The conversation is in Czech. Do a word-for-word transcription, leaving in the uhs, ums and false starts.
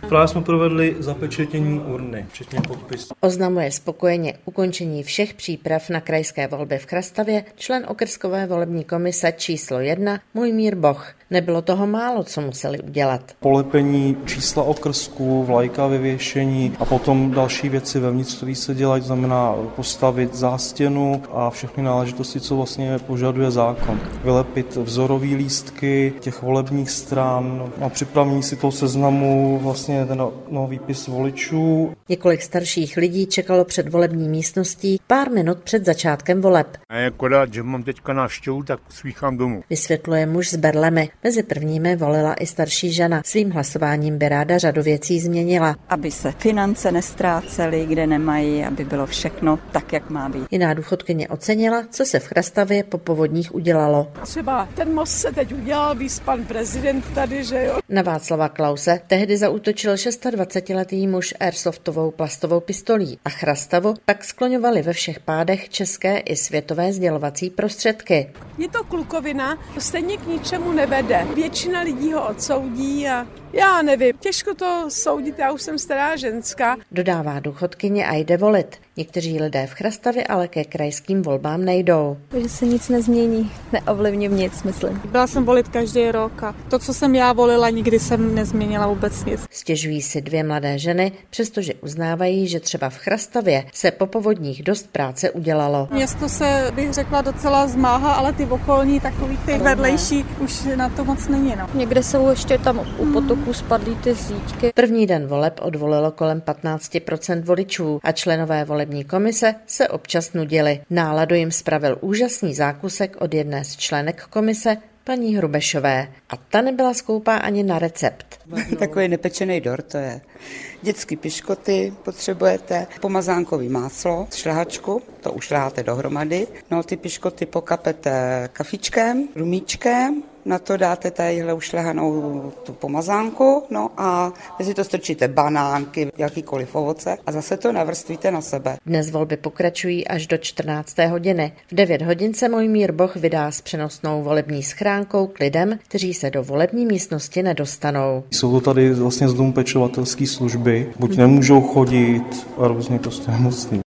Právě jsme provedli zapečetění urny, včetně podpisu. Oznamuje spokojeně ukončení všech příprav na krajské volby v Chrastavě člen okrskové volební komise číslo jedna Mojmír Boch. Nebylo toho málo, co museli udělat. Polepení čísla okrsku, vlajka vyvěšení a potom další věci vevnitř, které se dělají, znamená postavit zástěnu a všechny náležitosti, co vlastně požaduje zákon. Vylepit vzorové lístky těch volebních stran a připravení si toho seznamu vlastně ten no, výpis voličů. Několik starších lidí čekalo před volební místností pár minut před začátkem voleb. A akorát, že mám teďka návštěvu, tak svíchám domů. Vysvětluje muž s berlemi. Mezi prvními volila i starší žena. Svým hlasováním by ráda řadu věcí změnila. Aby se finance nestrácely, kde nemají, aby bylo všechno tak, jak má být. Jiná důchodkyně ocenila, co se v Chrastavě po povodních udělalo. Třeba ten most se teď udělal, víc pan prezident tady, že jo. Na Václava Klause tehdy zaútočil dvacetišestiletý muž airsoftovou plastovou pistolí a Chrastavu pak skloňovali ve všech pádech české i světové sdělovací prostředky. Je to klukovina, stejně k ničemu nevede. Většina lidí ho odsoudí a já nevím, těžko to soudit, já už jsem stará ženská. Dodává důchodkyně a jde volit. Někteří lidé v Chrastavě ale ke krajským volbám nejdou. Že se nic nezmění, neovlivním nic, myslím. Byla jsem volit každý rok a to, co jsem já volila, nikdy jsem nezměnila vůbec nic. Stěžují si dvě mladé ženy, přestože uznávají, že třeba v Chrastavě se po povodních dost práce udělalo. Město se, bych řekla, docela zmáhá, ale ty okolní, takový ty vedlejší, už na to moc není. No. Někde jsou ještě tam u potoku spadlý ty zítky. První den voleb odvolilo kolem patnáct procent voličů a členové volební komise se občas nudili. Náladu jim spravil úžasný zákusek od jedné z členek komise, paní Hrubešové. A ta nebyla skoupá ani na recept. Takový nepečený dort to je. Dětský piškoty potřebujete, pomazánkový máslo, šlehačku, to ušleháte dohromady. No ty piškoty pokapete kafičkem, rumíčkem, na to dáte tadyhle ušlehanou tu pomazánku, no a si to strčíte banánky, jakýkoliv ovoce a zase to navrstvíte na sebe. Dnes volby pokračují až do čtrnácté hodiny. V devět hodin se Mojmír Boch vydá s přenosnou volební schránkou k lidem, kteří se do volební místnosti nedostanou. Jsou to tady vlastně z domu pečovatelské služby, buď nemůžou chodit a různě prostě nemocní.